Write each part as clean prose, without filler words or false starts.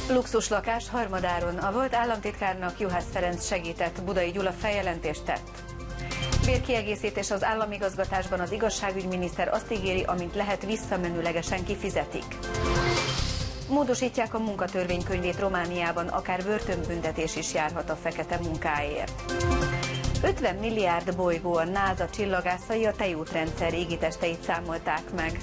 Luxus lakás Harmadáron. A volt államtitkárnak Juhász Ferenc segített, Budai Gyula feljelentést tett. Bérkiegészítés az államigazgatásban, az igazságügyminiszter azt ígéri, amint lehet, visszamenőlegesen kifizetik. Módosítják a munkatörvénykönyvét Romániában, akár börtönbüntetés is járhat a fekete munkáért. 50 milliárd bolygó, a NASA csillagászai a tejútrendszer égitesteit számolták meg.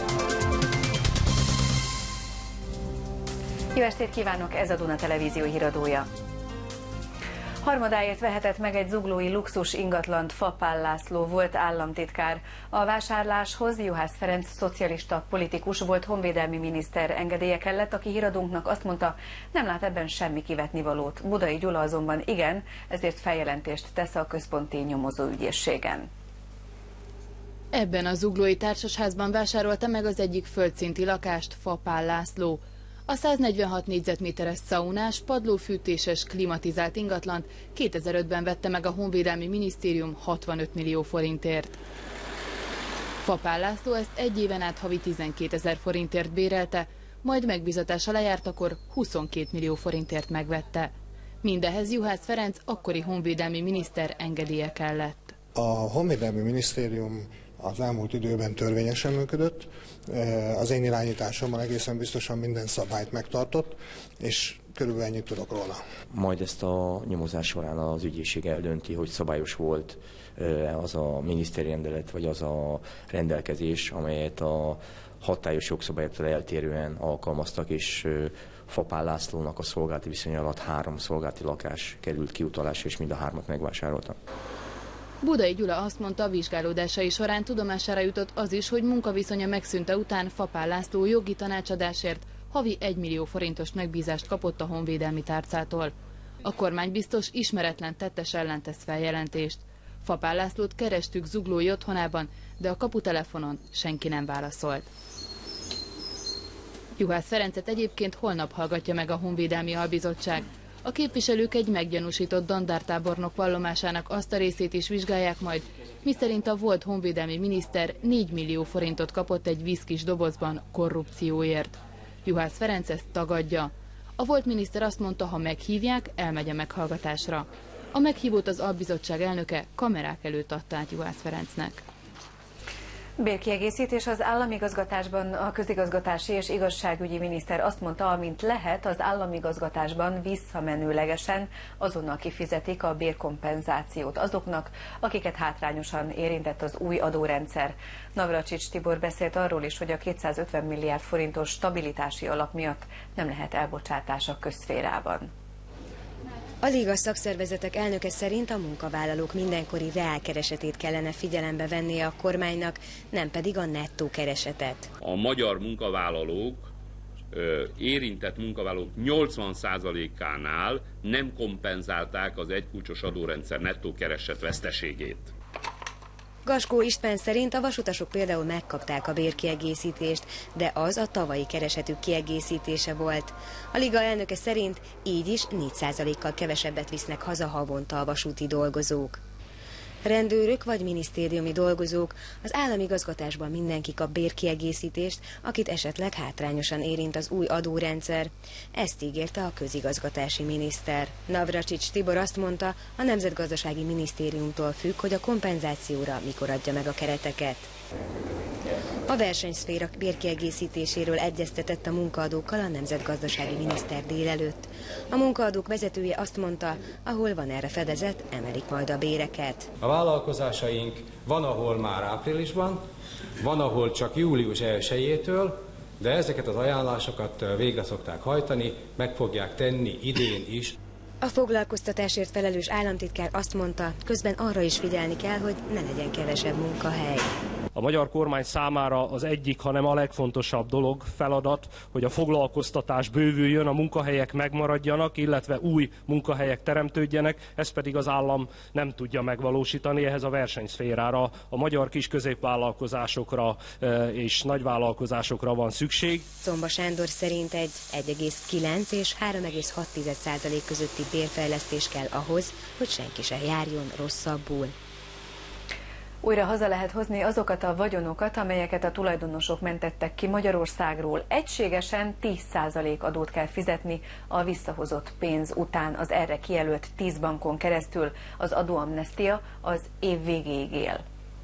Jó estét kívánok, ez a Duna Televízió híradója. Harmadáért vehetett meg egy zuglói luxus ingatlant Fapál László volt államtitkár. A vásárláshoz Juhász Ferenc szocialista politikus volt honvédelmi miniszter engedélye kellett, aki híradónknak azt mondta, nem lát ebben semmi kivetnivalót. Budai Gyula azonban igen, ezért feljelentést tesz a központi nyomozóügyészségen. Ebben a zuglói társasházban vásárolta meg az egyik földszinti lakást Fapál László. A 146 négyzetméteres szaunás, padlófűtéses, klimatizált ingatlant 2005-ben vette meg a Honvédelmi Minisztérium 65 millió forintért. Fapál László ezt egy éven át havi 12 000 forintért bérelte, majd megbízatása lejártakor 22 millió forintért megvette. Mindehhez Juhász Ferenc akkori honvédelmi miniszter engedélye kellett. A Honvédelmi Minisztérium az elmúlt időben törvényesen működött, az én irányításomban egészen biztosan minden szabályt megtartott, és körülbelül ennyit tudok róla. Majd ezt a nyomozás során az ügyészség eldönti, hogy szabályos volt az a miniszteri rendelet, vagy az a rendelkezés, amelyet a hatályos jogszabályoktól eltérően alkalmaztak, és Fapál Lászlónak a szolgálati viszony alatt 3 szolgálati lakás került kiutalásra, és mind a 3-at megvásárolta. Budai Gyula azt mondta, a vizsgálódásai során tudomására jutott az is, hogy munkaviszonya megszűnte után Fapál László jogi tanácsadásért havi 1 millió forintos megbízást kapott a honvédelmi tárcától. A kormánybiztos ismeretlen tettes ellen tesz feljelentést. Fapál Lászlót kerestük zuglói otthonában, de a kaputelefonon senki nem válaszolt. Juhász Ferencet egyébként holnap hallgatja meg a Honvédelmi Albizottság. A képviselők egy meggyanúsított dandártábornok vallomásának azt a részét is vizsgálják majd, miszerint a volt honvédelmi miniszter 4 millió forintot kapott egy viszkis dobozban korrupcióért. Juhász Ferenc ezt tagadja. A volt miniszter azt mondta, ha meghívják, elmegy a meghallgatásra. A meghívót az albizottság elnöke kamerák előtt adta át Juhász Ferencnek. Bérkiegészítés az államigazgatásban, a közigazgatási és igazságügyi miniszter azt mondta, amint lehet, az államigazgatásban visszamenőlegesen azonnal kifizetik a bérkompenzációt azoknak, akiket hátrányosan érintett az új adórendszer. Navracsics Tibor beszélt arról is, hogy a 250 milliárd forintos stabilitási alap miatt nem lehet elbocsátás a közszférában. A Liga szakszervezetek elnöke szerint a munkavállalók mindenkori reálkeresetét kellene figyelembe vennie a kormánynak, nem pedig a nettó keresetet. A magyar munkavállalók, érintett munkavállalók 80%-ánál nem kompenzálták az egykulcsos adórendszer nettó kereset veszteségét. Gaskó István szerint a vasutasok például megkapták a bérkiegészítést, de az a tavalyi keresetük kiegészítése volt. A Liga elnöke szerint így is 4%-kal kevesebbet visznek haza havonta a vasúti dolgozók. Rendőrök vagy minisztériumi dolgozók, az államigazgatásban mindenki kap bérkiegészítést, akit esetleg hátrányosan érint az új adórendszer. Ezt ígérte a közigazgatási miniszter. Navracsics Tibor azt mondta, a Nemzetgazdasági Minisztériumtól függ, hogy a kompenzációra mikor adja meg a kereteket. A versenyszféra bérkiegészítéséről egyeztetett a munkaadókkal a nemzetgazdasági miniszter délelőtt. A munkaadók vezetője azt mondta, ahol van erre fedezet, emelik majd a béreket. A vállalkozásaink van, ahol már áprilisban, van, ahol csak július 1-től, de ezeket az ajánlásokat végre szokták hajtani, meg fogják tenni idén is. A foglalkoztatásért felelős államtitkár azt mondta, közben arra is figyelni kell, hogy ne legyen kevesebb munkahely. A magyar kormány számára az egyik, hanem a legfontosabb dolog, feladat, hogy a foglalkoztatás bővüljön, a munkahelyek megmaradjanak, illetve új munkahelyek teremtődjenek, ezt pedig az állam nem tudja megvalósítani, ehhez a versenyszférára, a magyar kis-középvállalkozásokra és nagyvállalkozásokra van szükség. Czomba Sándor szerint egy 1,9 és 3,6% közötti bérfejlesztés kell ahhoz, hogy senki se járjon rosszabbul. Újra haza lehet hozni azokat a vagyonokat, amelyeket a tulajdonosok mentettek ki Magyarországról. Egységesen 10% adót kell fizetni a visszahozott pénz után. Az erre kijelölt 10 bankon keresztül az adóamnestia az év végéig él.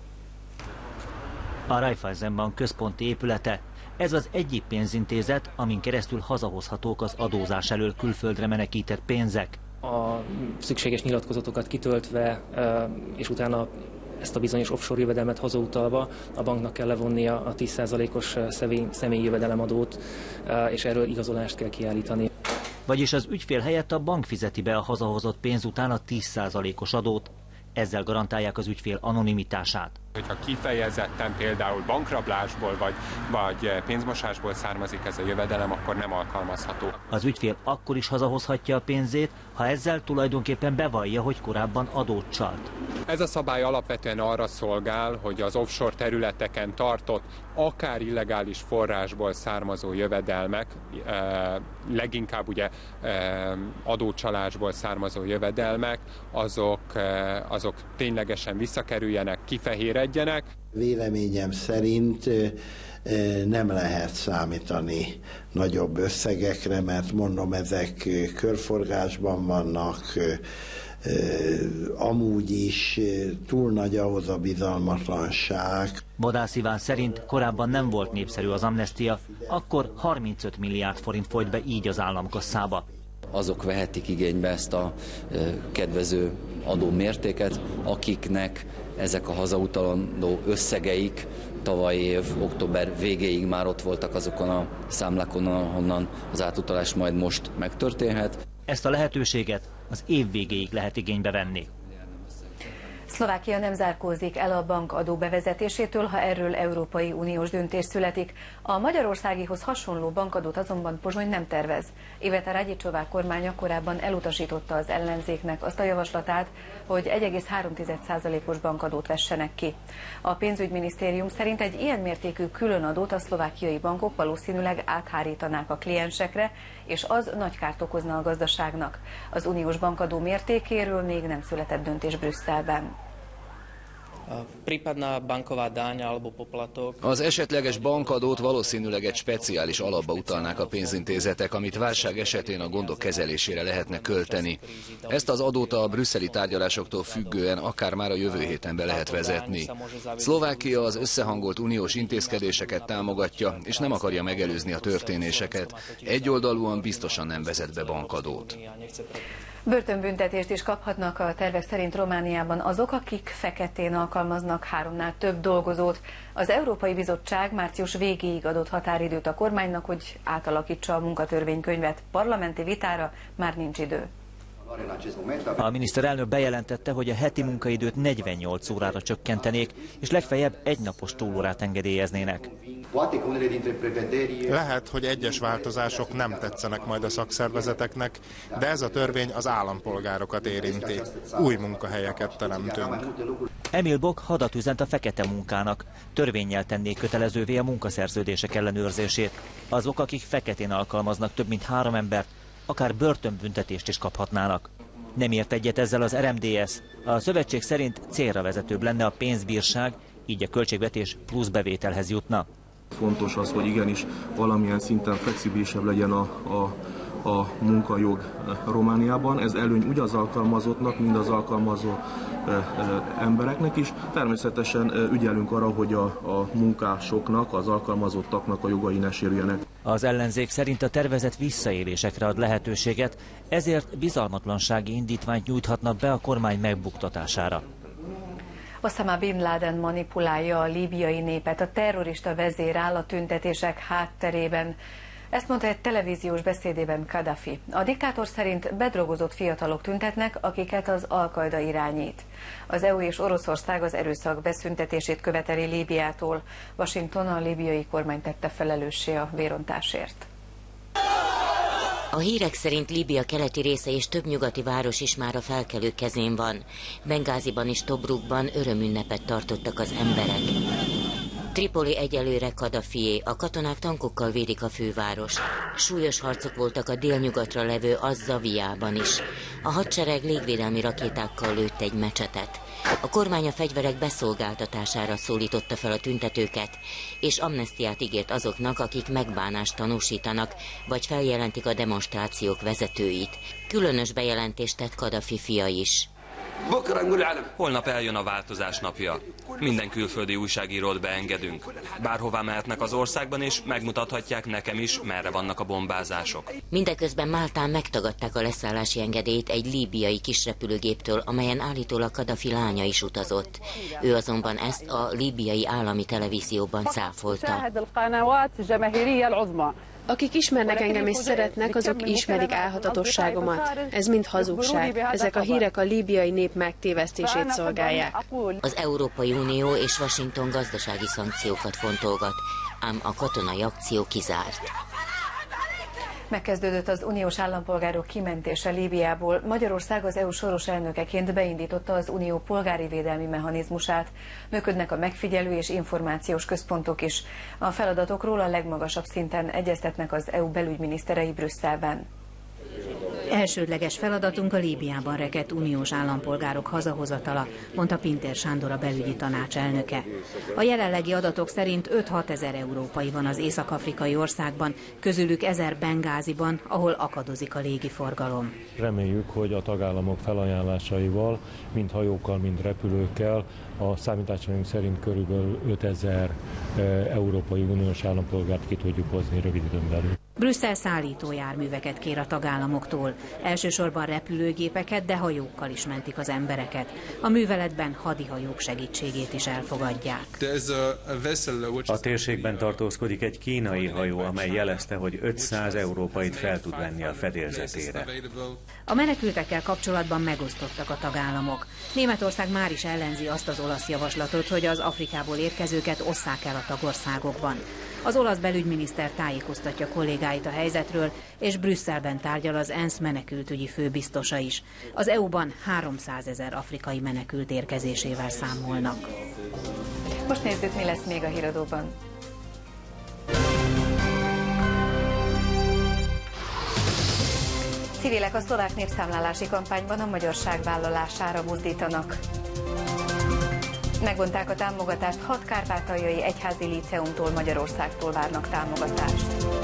A Raiffeisenbank központi épülete. Ez az egyik pénzintézet, amin keresztül hazahozhatók az adózás elől külföldre menekített pénzek. A szükséges nyilatkozatokat kitöltve, és utána ezt a bizonyos offshore jövedelmet hazautalva a banknak kell levonnia a 10%-os személyi jövedelemadót, és erről igazolást kell kiállítani. Vagyis az ügyfél helyett a bank fizeti be a hazahozott pénz után a 10%-os adót. Ezzel garantálják az ügyfél anonimitását. Hogyha kifejezetten például bankrablásból vagy pénzmosásból származik ez a jövedelem, akkor nem alkalmazható. Az ügyfél akkor is hazahozhatja a pénzét, ha ezzel tulajdonképpen bevallja, hogy korábban adót csalt. Ez a szabály alapvetően arra szolgál, hogy az offshore területeken tartott, akár illegális forrásból származó jövedelmek, leginkább ugye adócsalásból származó jövedelmek, azok ténylegesen visszakerüljenek, kifehéredjenek. Véleményem szerint nem lehet számítani nagyobb összegekre, mert mondom, ezek körforgásban vannak, amúgy is túl nagy ahhoz a bizalmatlanság. Vadász Iván szerint korábban nem volt népszerű az amnestia, akkor 35 milliárd forint folyt be így az államkasszába. Azok vehetik igénybe ezt a kedvező adómértéket, akiknek ezek a hazautalandó összegeik tavalyi év október végéig már ott voltak azokon a számlákon, ahonnan az átutalás majd most megtörténhet. Ezt a lehetőséget az év végéig lehet igénybe venni. Szlovákia nem zárkózik el a bankadó bevezetésétől, ha erről Európai Uniós döntés születik. A magyarországihoz hasonló bankadót azonban Pozsony nem tervez. Iveta Radicsová kormánya korábban elutasította az ellenzéknek azt a javaslatát, hogy 1,3%-os bankadót vessenek ki. A pénzügyminisztérium szerint egy ilyen mértékű különadót a szlovákiai bankok valószínűleg áthárítanák a kliensekre, és az nagy kárt okozna a gazdaságnak. Az uniós bankadó mértékéről még nem született döntés Brüsszelben. Az esetleges bankadót valószínűleg egy speciális alapba utalnák a pénzintézetek, amit válság esetén a gondok kezelésére lehetne költeni. Ezt az adót a brüsszeli tárgyalásoktól függően akár már a jövő héten be lehet vezetni. Szlovákia az összehangolt uniós intézkedéseket támogatja, és nem akarja megelőzni a történéseket. Egyoldalúan biztosan nem vezet be bankadót. Börtönbüntetést is kaphatnak a tervek szerint Romániában azok, akik feketén alkalmaznak 3-nál több dolgozót. Az Európai Bizottság március végéig adott határidőt a kormánynak, hogy átalakítsa a munkatörvénykönyvet. Parlamenti vitára már nincs idő. A miniszterelnök bejelentette, hogy a heti munkaidőt 48 órára csökkentenék, és legfeljebb egynapos túlórát engedélyeznének. Lehet, hogy egyes változások nem tetszenek majd a szakszervezeteknek, de ez a törvény az állampolgárokat érinti. Új munkahelyeket teremtünk. Emil Bock hadat üzent a fekete munkának. Törvénnyel tennék kötelezővé a munkaszerződések ellenőrzését. Azok, akik feketén alkalmaznak több mint 3 embert, akár börtönbüntetést is kaphatnának. Nem ért egyet ezzel az RMDS. A szövetség szerint célra vezetőbb lenne a pénzbírság, így a költségvetés plusz bevételhez jutna. Fontos az, hogy igenis valamilyen szinten flexibilisebb legyen a munkajog Romániában. Ez előny úgy az alkalmazottnak, mind az alkalmazó embereknek is. Természetesen ügyelünk arra, hogy a munkásoknak, az alkalmazottaknak a jogai ne sérüljenek. Az ellenzék szerint a tervezet visszaélésekre ad lehetőséget, ezért bizalmatlansági indítványt nyújthatnak be a kormány megbuktatására. Osama Bin Laden manipulálja a líbiai népet, a terrorista vezér áll a tüntetések hátterében. Ezt mondta egy televíziós beszédében Kadhafi. A diktátor szerint bedrogozott fiatalok tüntetnek, akiket az Al-Qaida irányít. Az EU és Oroszország az erőszak beszüntetését követeli Líbiától. Washington a líbiai kormány tette felelőssé a vérontásért. A hírek szerint Líbia keleti része és több nyugati város is már a felkelők kezén van. Bengáziban és Tobrukban örömünnepet tartottak az emberek. Tripoli egyelőre Kadhafié, a katonák tankokkal védik a fővárost. Súlyos harcok voltak a délnyugatra levő Az-Zawiában is. A hadsereg légvédelmi rakétákkal lőtt egy mecsetet. A kormány a fegyverek beszolgáltatására szólította fel a tüntetőket, és amnesztiát ígért azoknak, akik megbánást tanúsítanak, vagy feljelentik a demonstrációk vezetőit. Különös bejelentést tett Kadhafi fia is. Holnap eljön a változás napja. Minden külföldi újságírót beengedünk. Bárhová mehetnek az országban, és megmutathatják nekem is, merre vannak a bombázások. Mindeközben Máltán megtagadták a leszállási engedélyt egy líbiai kisrepülőgéptől, amelyen állítólag Kadhafi lánya is utazott. Ő azonban ezt a líbiai állami televízióban cáfolta. Akik ismernek engem és szeretnek, azok ismerik álhatatosságomat. Ez mind hazugság. Ezek a hírek a líbiai nép megtévesztését szolgálják. Az Európai Unió és Washington gazdasági szankciókat fontolgat, ám a katonai akció kizárt. Megkezdődött az uniós állampolgárok kimentése Líbiából. Magyarország az EU soros elnökeként beindította az unió polgári védelmi mechanizmusát. Működnek a megfigyelő és információs központok is. A feladatokról a legmagasabb szinten egyeztetnek az EU belügyminiszterei Brüsszelben. Elsődleges feladatunk a Líbiában rekedt uniós állampolgárok hazahozatala, mondta Pintér Sándor, a belügyi tanács elnöke. A jelenlegi adatok szerint 5-6 ezer európai van az észak-afrikai országban, közülük 1000 Bengáziban, ahol akadozik a légiforgalom. Reméljük, hogy a tagállamok felajánlásaival, mind hajókkal, mind repülőkkel, a számításaink szerint körülbelül 5000 európai uniós állampolgárt ki tudjuk hozni rövid időn belül. Brüsszel szállítójárműveket kér a tagállamoktól. Elsősorban repülőgépeket, de hajókkal is mentik az embereket. A műveletben hadihajók segítségét is elfogadják. A térségben tartózkodik egy kínai hajó, amely jelezte, hogy 500 európait fel tud venni a fedélzetére. A menekültekkel kapcsolatban megosztottak a tagállamok. Németország már is ellenzi azt az olasz javaslatot, hogy az Afrikából érkezőket osszák el a tagországokban. Az olasz belügyminiszter tájékoztatja kollégáit a helyzetről, és Brüsszelben tárgyal az ENSZ menekültügyi főbiztosa is. Az EU-ban 300 000 afrikai menekült érkezésével számolnak. Most nézzük, mi lesz még a híradóban. Civilek a szlovák népszámlálási kampányban a magyarság vállalására mozdítanak. Megvonták a támogatást, 6 kárpátaljai egyházi líceumtól, Magyarországtól várnak támogatást.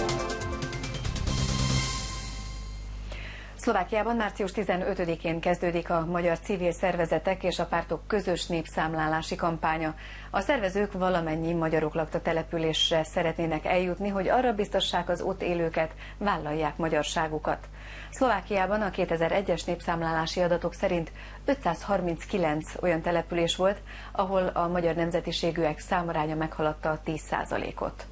Szlovákiában március 15-én kezdődik a magyar civil szervezetek és a pártok közös népszámlálási kampánya. A szervezők valamennyi magyarok lakta településre szeretnének eljutni, hogy arra biztassák az ott élőket, vállalják magyarságukat. Szlovákiában a 2001-es népszámlálási adatok szerint 539 olyan település volt, ahol a magyar nemzetiségűek számaránya meghaladta a 10%-ot.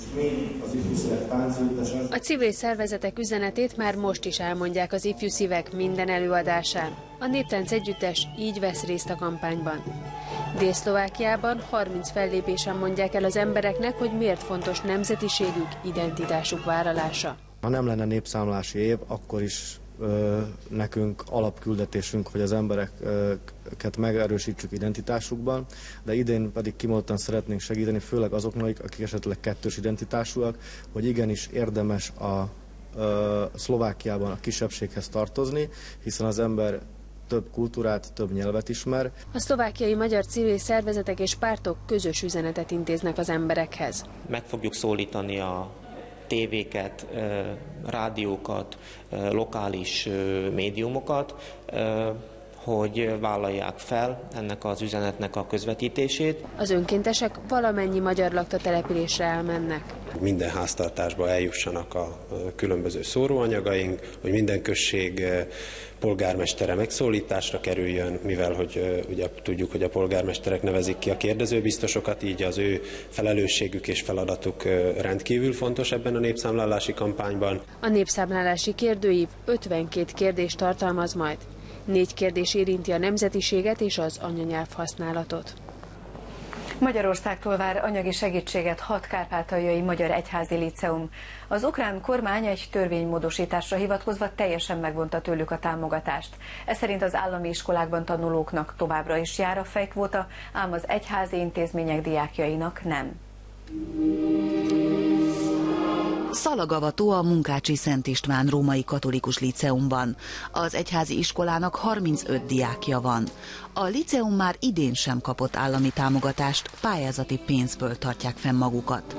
A civil szervezetek üzenetét már most is elmondják az ifjú szívek minden előadásán. A Néptánc Együttes így vesz részt a kampányban. Dél-Szlovákiában 30 fellépésen mondják el az embereknek, hogy miért fontos nemzetiségük, identitásuk vállalása. Ha nem lenne népszámlási év, akkor is nekünk alapküldetésünk, hogy az embereket megerősítsük identitásukban, de idén pedig kimondottan szeretnénk segíteni, főleg azoknak, akik esetleg kettős identitásúak, hogy igenis érdemes a Szlovákiában a kisebbséghez tartozni, hiszen az ember több kultúrát, több nyelvet ismer. A szlovákiai magyar civil szervezetek és pártok közös üzenetet intéznek az emberekhez. Meg fogjuk szólítani a tévéket, rádiókat, lokális médiumokat, hogy vállalják fel ennek az üzenetnek a közvetítését. Az önkéntesek valamennyi magyar lakta településre elmennek. Minden háztartásba eljussanak a különböző szóróanyagaink, hogy minden község polgármestere megszólításra kerüljön, mivel hogy ugye tudjuk, hogy a polgármesterek nevezik ki a kérdezőbiztosokat, így az ő felelősségük és feladatuk rendkívül fontos ebben a népszámlálási kampányban. A népszámlálási kérdőív 52 kérdést tartalmaz majd. 4 kérdés érinti a nemzetiséget és az anyanyelv használatot. Magyarországtól vár anyagi segítséget 6 kárpátaljai magyar egyházi líceum. Az ukrán kormány egy törvénymódosításra hivatkozva teljesen megvonta tőlük a támogatást. Ez szerint az állami iskolákban tanulóknak továbbra is jár a fejkvóta, ám az egyházi intézmények diákjainak nem. Szalagavató a Munkácsi Szent István Római Katolikus Líceumban. Az egyházi iskolának 35 diákja van. A líceum már idén sem kapott állami támogatást, pályázati pénzből tartják fenn magukat.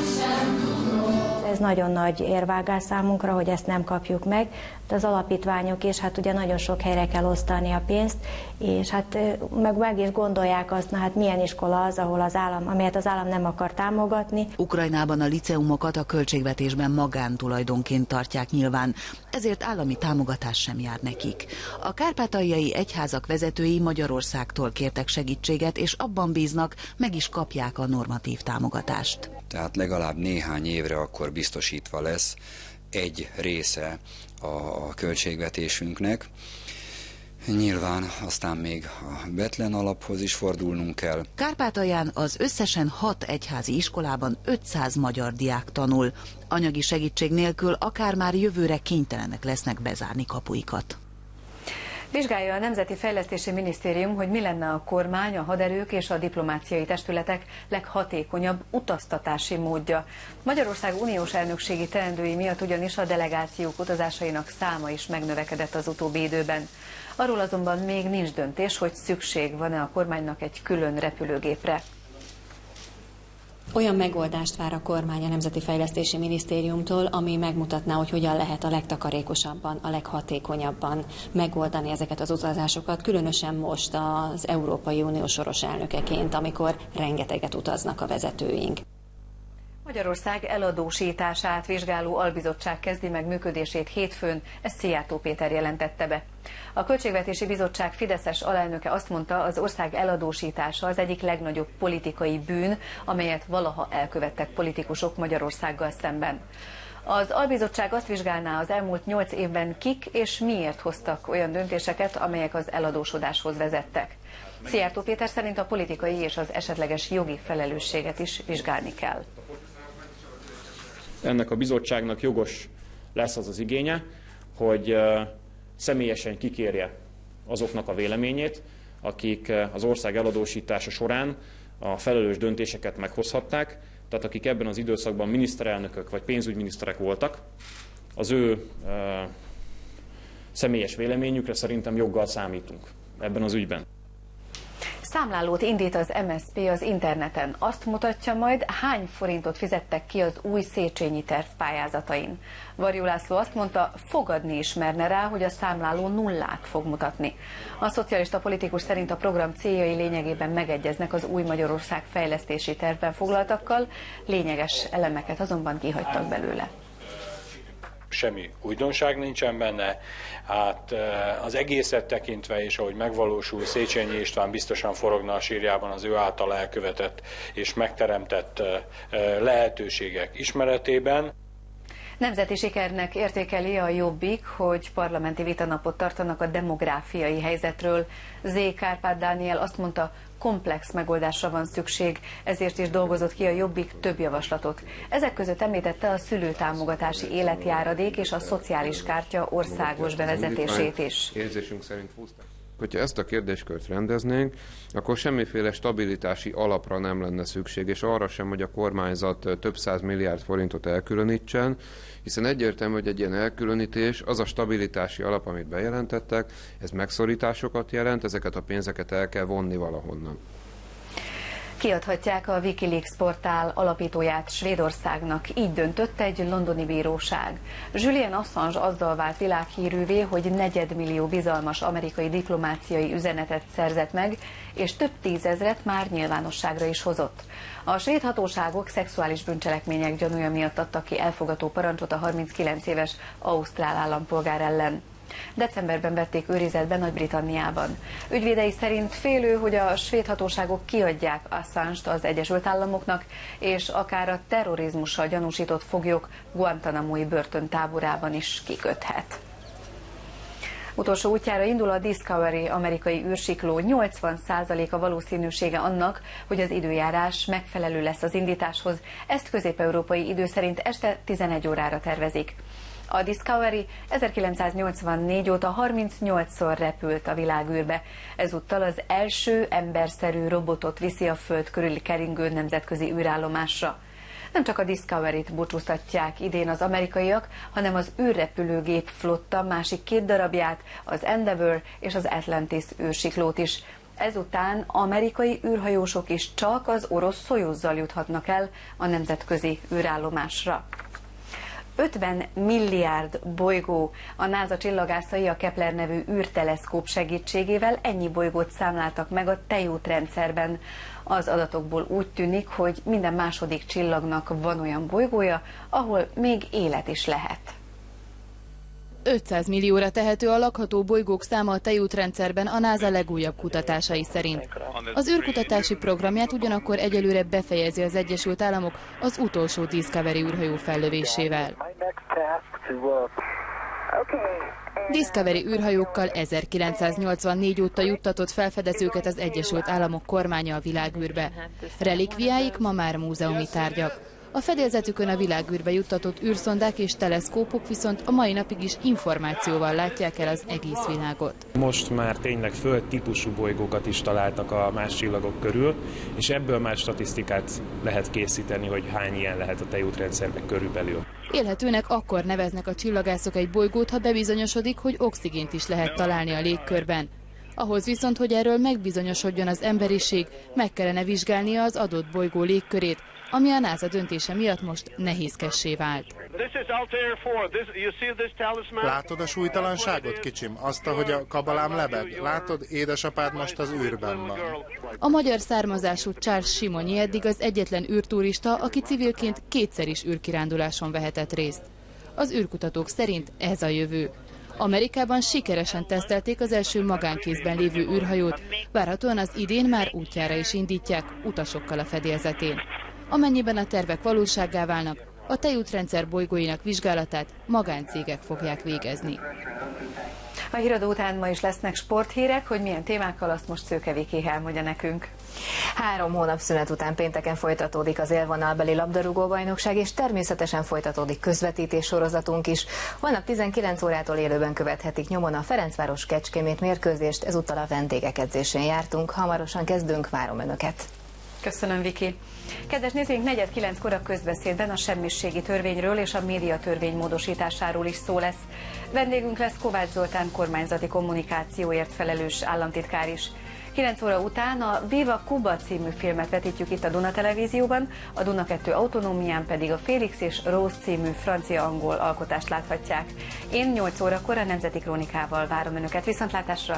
Ez nagyon nagy érvágás számunkra, hogy ezt nem kapjuk meg. De az alapítványok is, hát ugye nagyon sok helyre kell osztani a pénzt, és hát meg is gondolják azt, na hát milyen iskola az, ahol az állam, amelyet az állam nem akar támogatni. Ukrajnában a liceumokat a költségvetésben magántulajdonként tartják nyilván, ezért állami támogatás sem jár nekik. A kárpátaljai egyházak vezetői Magyarországtól kértek segítséget, és abban bíznak, meg is kapják a normatív támogatást. Tehát legalább néhány évre akkor biztosítva lesz egy része a költségvetésünknek. Nyilván aztán még a Bethlen alaphoz is fordulnunk kell. Kárpátalján az összesen 6 egyházi iskolában 500 magyar diák tanul. Anyagi segítség nélkül akár már jövőre kénytelenek lesznek bezárni kapuikat. Vizsgálja a Nemzeti Fejlesztési Minisztérium, hogy mi lenne a kormány, a haderők és a diplomáciai testületek leghatékonyabb utaztatási módja. Magyarország uniós elnökségi teendői miatt ugyanis a delegációk utazásainak száma is megnövekedett az utóbbi időben. Arról azonban még nincs döntés, hogy szükség van-e a kormánynak egy külön repülőgépre. Olyan megoldást vár a kormány a Nemzeti Fejlesztési Minisztériumtól, ami megmutatná, hogy hogyan lehet a legtakarékosabban, a leghatékonyabban megoldani ezeket az utazásokat, különösen most az Európai Unió soros elnökeként, amikor rengeteget utaznak a vezetőink. Magyarország eladósítását vizsgáló albizottság kezdi meg működését hétfőn, ezt Szijjártó Péter jelentette be. A Költségvetési Bizottság fideszes alelnöke azt mondta, az ország eladósítása az egyik legnagyobb politikai bűn, amelyet valaha elkövettek politikusok Magyarországgal szemben. Az albizottság azt vizsgálná, az elmúlt 8 évben kik és miért hoztak olyan döntéseket, amelyek az eladósodáshoz vezettek. Szijjártó Péter szerint a politikai és az esetleges jogi felelősséget is vizsgálni kell. Ennek a bizottságnak jogos lesz az az igénye, hogy személyesen kikérje azoknak a véleményét, akik az ország eladósítása során a felelős döntéseket meghozhatták, tehát akik ebben az időszakban miniszterelnökök vagy pénzügyminiszterek voltak, az ő személyes véleményükre szerintem joggal számítunk ebben az ügyben. Számlálót indít az MSZP az interneten. Azt mutatja majd, hány forintot fizettek ki az új Széchenyi terv pályázatain. Varjú László azt mondta, fogadni is merne rá, hogy a számláló nullát fog mutatni. A szocialista politikus szerint a program céljai lényegében megegyeznek az új Magyarország fejlesztési tervben foglaltakkal, lényeges elemeket azonban kihagytak belőle. Semmi újdonság nincsen benne, hát az egészet tekintve és ahogy megvalósul, Széchenyi István biztosan forogna a sírjában az ő által elkövetett és megteremtett lehetőségek ismeretében. Nemzeti sikernek értékeli a Jobbik, hogy parlamenti vitanapot tartanak a demográfiai helyzetről. Z. Kárpát Dániel azt mondta, komplex megoldásra van szükség, ezért is dolgozott ki a Jobbik több javaslatot. Ezek között említette a szülőtámogatási életjáradék és a szociális kártya országos bevezetését is. Érzésünk szerint húzták. Hogyha ezt a kérdéskört rendeznénk, akkor semmiféle stabilitási alapra nem lenne szükség, és arra sem, hogy a kormányzat több 100 milliárd forintot elkülönítsen, hiszen egyértelmű, hogy egy ilyen elkülönítés, az a stabilitási alap, amit bejelentettek, ez megszorításokat jelent, ezeket a pénzeket el kell vonni valahonnan. Kiadhatják a Wikileaks portál alapítóját Svédországnak, így döntött egy londoni bíróság. Julian Assange azzal vált világhírűvé, hogy 4 millió bizalmas amerikai diplomáciai üzenetet szerzett meg, és több tízezret már nyilvánosságra is hozott. A svéd hatóságok szexuális bűncselekmények gyanúja miatt adtak ki elfogató parancsot a 39 éves ausztrál állampolgár ellen. Decemberben vették őrizetbe Nagy-Britanniában. Ügyvédei szerint félő, hogy a svéd hatóságok kiadják Assange-t az Egyesült Államoknak, és akár a terrorizmussal gyanúsított foglyok Guantanamo-i börtöntáborában is kiköthet. Utolsó útjára indul a Discovery amerikai űrsikló, 80% a valószínűsége annak, hogy az időjárás megfelelő lesz az indításhoz. Ezt közép-európai idő szerint este 11 órára tervezik. A Discovery 1984 óta 38-szor repült a világűrbe. Ezúttal az első emberszerű robotot viszi a Föld körüli keringő nemzetközi űrállomásra. Nem csak a Discovery-t búcsúztatják idén az amerikaiak, hanem az űrrepülőgép flotta másik 2 darabját, az Endeavour és az Atlantis űrsiklót is. Ezután amerikai űrhajósok is csak az orosz Szojuzzal juthatnak el a nemzetközi űrállomásra. 50 milliárd bolygó. A NASA csillagászai a Kepler nevű űrteleszkóp segítségével ennyi bolygót számláltak meg a tejútrendszerben. Az adatokból úgy tűnik, hogy minden második csillagnak van olyan bolygója, ahol még élet is lehet. 500 millióra tehető a lakható bolygók száma a tejútrendszerben a NASA legújabb kutatásai szerint. Az űrkutatási programját ugyanakkor egyelőre befejezi az Egyesült Államok az utolsó Discovery űrhajó fellövésével. Discovery űrhajókkal 1984 óta juttatott felfedezőket az Egyesült Államok kormánya a világűrbe. Relikviáik ma már múzeumi tárgyak. A fedélzetükön a világűrbe juttatott űrszondák és teleszkópok viszont a mai napig is információval látják el az egész világot. Most már tényleg földtípusú bolygókat is találtak a más csillagok körül, és ebből már statisztikát lehet készíteni, hogy hány ilyen lehet a tejútrendszerben körülbelül. Élhetőnek akkor neveznek a csillagászok egy bolygót, ha bebizonyosodik, hogy oxigént is lehet találni a légkörben. Ahhoz viszont, hogy erről megbizonyosodjon az emberiség, meg kellene vizsgálnia az adott bolygó légkörét, ami a NASA döntése miatt most nehézkessé vált. Látod a súlytalanságot, kicsim? Azt, ahogy a kabalám lebeg? Látod, édesapád most az űrben van. A magyar származású Charles Simonyi eddig az egyetlen űrturista, aki civilként 2-szer is űrkiránduláson vehetett részt. Az űrkutatók szerint ez a jövő. Amerikában sikeresen tesztelték az első magánkézben lévő űrhajót, várhatóan az idén már útjára is indítják, utasokkal a fedélzetén. Amennyiben a tervek valósággá válnak, a tejútrendszer bolygóinak vizsgálatát magáncégek fogják végezni. A híradó után ma is lesznek sporthírek, hogy milyen témákkal, azt most Szőke Viki elmondja nekünk. 3 hónap szünet után pénteken folytatódik az élvonalbeli labdarúgó-bajnokság, és természetesen folytatódik közvetítés sorozatunk is. Holnap 19 órától élőben követhetik nyomon a Ferencváros-Kecskemét mérkőzést, ezúttal a vendégek edzésén jártunk. Hamarosan kezdünk, várom Önöket. Köszönöm, Viki. Kedves nézőink, 4:09-kor a közbeszédben a semmisségi törvényről és a médiatörvény módosításáról is szó lesz. Vendégünk lesz Kovács Zoltán kormányzati kommunikációért felelős államtitkár is. 9 óra után a Viva Kuba című filmet vetítjük itt a Duna Televízióban, a Duna 2 autonómián pedig a Félix és Rose című francia-angol alkotást láthatják. Én 8 órakor a Nemzeti Krónikával várom Önöket. Viszontlátásra!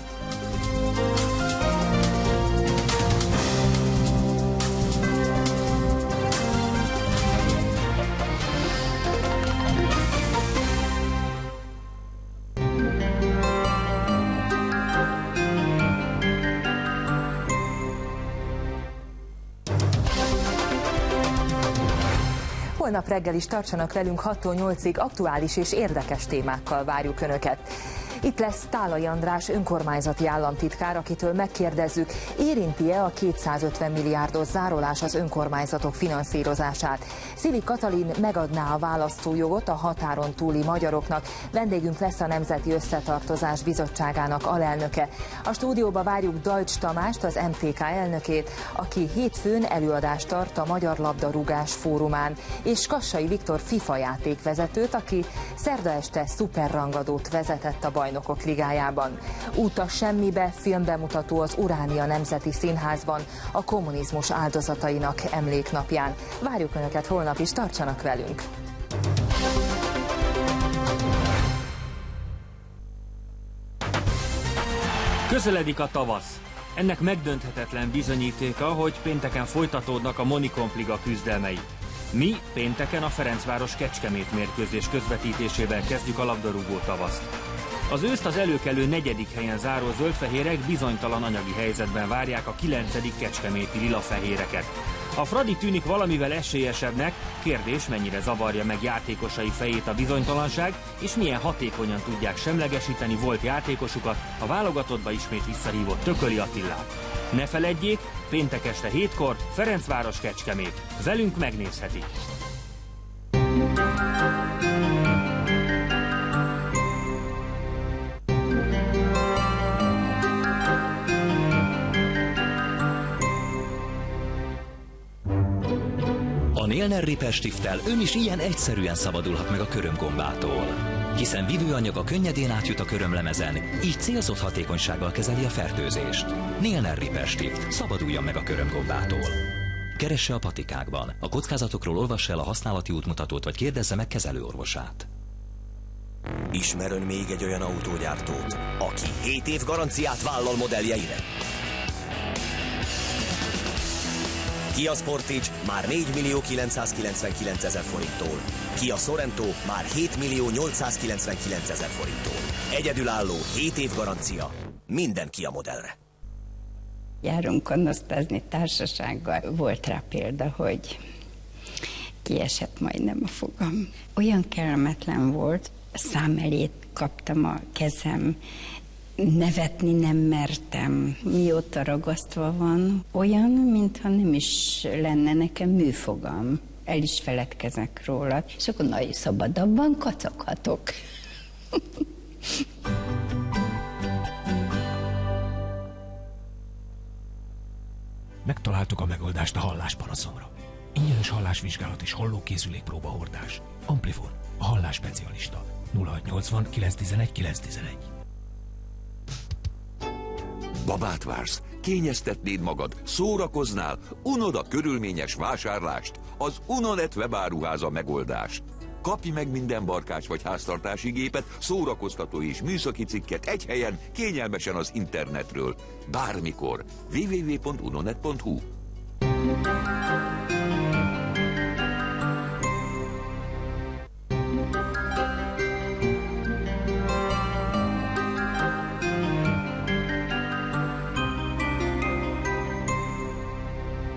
Holnap reggel is tartsanak velünk 6-tól 8-ig, aktuális és érdekes témákkal várjuk Önöket. Itt lesz Tálai András önkormányzati államtitkár, akitől megkérdezzük, érinti-e a 250 milliárdos zárolás az önkormányzatok finanszírozását. Szili Katalin megadná a választójogot a határon túli magyaroknak. Vendégünk lesz a Nemzeti Összetartozás Bizottságának alelnöke. A stúdióba várjuk Deutsch Tamást, az MTK elnökét, aki hétfőn előadást tart a Magyar Labdarúgás Fórumán, és Kassai Viktor FIFA játékvezetőt, aki szerda este szuperrangadót vezetett a Bajnokok Ligájában. Út a semmibe filmbemutató az Uránia Nemzeti Színházban a kommunizmus áldozatainak emléknapján. Várjuk Önöket holnap is, tartsanak velünk! Közeledik a tavasz. Ennek megdönthetetlen bizonyítéka, hogy pénteken folytatódnak a Monikomp-liga küzdelmei. Mi pénteken a Ferencváros-Kecskemét mérkőzés közvetítésével kezdjük a labdarúgó tavaszt. Az őszt az előkelő 4. helyen záró zöldfehérek bizonytalan anyagi helyzetben várják a 9. kecskeméti lilafehéreket. A Fradi tűnik valamivel esélyesebbnek, kérdés, mennyire zavarja meg játékosai fejét a bizonytalanság, és milyen hatékonyan tudják semlegesíteni volt játékosukat, a válogatottba ismét visszahívott Tököli Attilát. Ne feledjék, péntek este 7-kor Ferencváros-Kecskemét. Velünk megnézhetik. A Nélner Ripper-stifttel ön is ilyen egyszerűen szabadulhat meg a körömgombától. Hiszen vívőanyag a könnyedén átjut a körömlemezen, így célzott hatékonysággal kezeli a fertőzést. Nélner Ripper-stift, szabaduljon meg a körömgombától. Keresse a patikákban. A kockázatokról olvassa el a használati útmutatót, vagy kérdezze meg kezelőorvosát. Ismer ön még egy olyan autógyártót, aki 7 év garanciát vállal modelljeire? Kia Sportage már 4.999.000 forinttól. Kia Sorento már 7.899.000 forinttól. Egyedülálló 7 év garancia minden Kia modellre. Járunk kanosztázni társasággal. Volt rá példa, hogy kiesett majdnem a fogam. Olyan kellemetlen volt, a szám elé kaptam a kezem, nevetni nem mertem. Mióta ragasztva van, olyan, mintha nem is lenne nekem műfogam. El is feledkezek róla, és akkor nagyon szabadabban kacaghatok. Megtaláltuk a megoldást a halláspanaszomra. Ingyenes hallásvizsgálat és hallókészülék próbahordás. Amplifon, a hallás specialista. 0680 911 911. Babát vársz, kényeztetnéd magad, szórakoznál, unod a körülményes vásárlást, az Unonet webáruház a megoldás. Kapj meg minden barkács vagy háztartási gépet, szórakoztató és műszaki cikket egy helyen, kényelmesen az internetről. Bármikor. www.unonet.hu